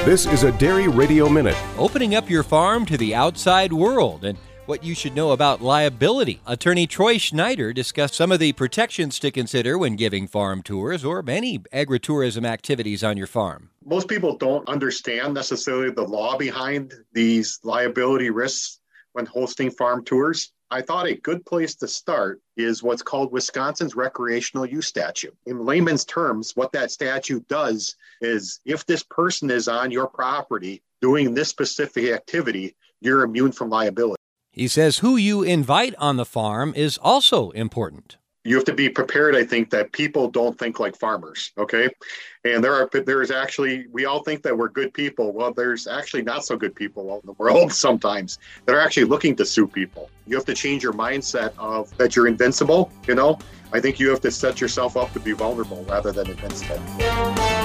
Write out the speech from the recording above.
This is a Dairy Radio Minute. Opening up your farm to the outside world and what you should know about liability. Attorney Troy Schneider discussed some of the protections to consider when giving farm tours or any agritourism activities on your farm. Most people don't understand necessarily the law behind these liability risks when hosting farm tours. I thought a good place to start is what's called Wisconsin's recreational use statute. In layman's terms, what that statute does is if this person is on your property doing this specific activity, you're immune from liability. He says who you invite on the farm is also important. You have to be prepared, I think, that people don't think like farmers, okay? And there's actually, we all think that we're good people. Well, there's actually not so good people out in the world sometimes that are actually looking to sue people. You have to change your mindset of that you're invincible, I think you have to set yourself up to be vulnerable rather than invincible.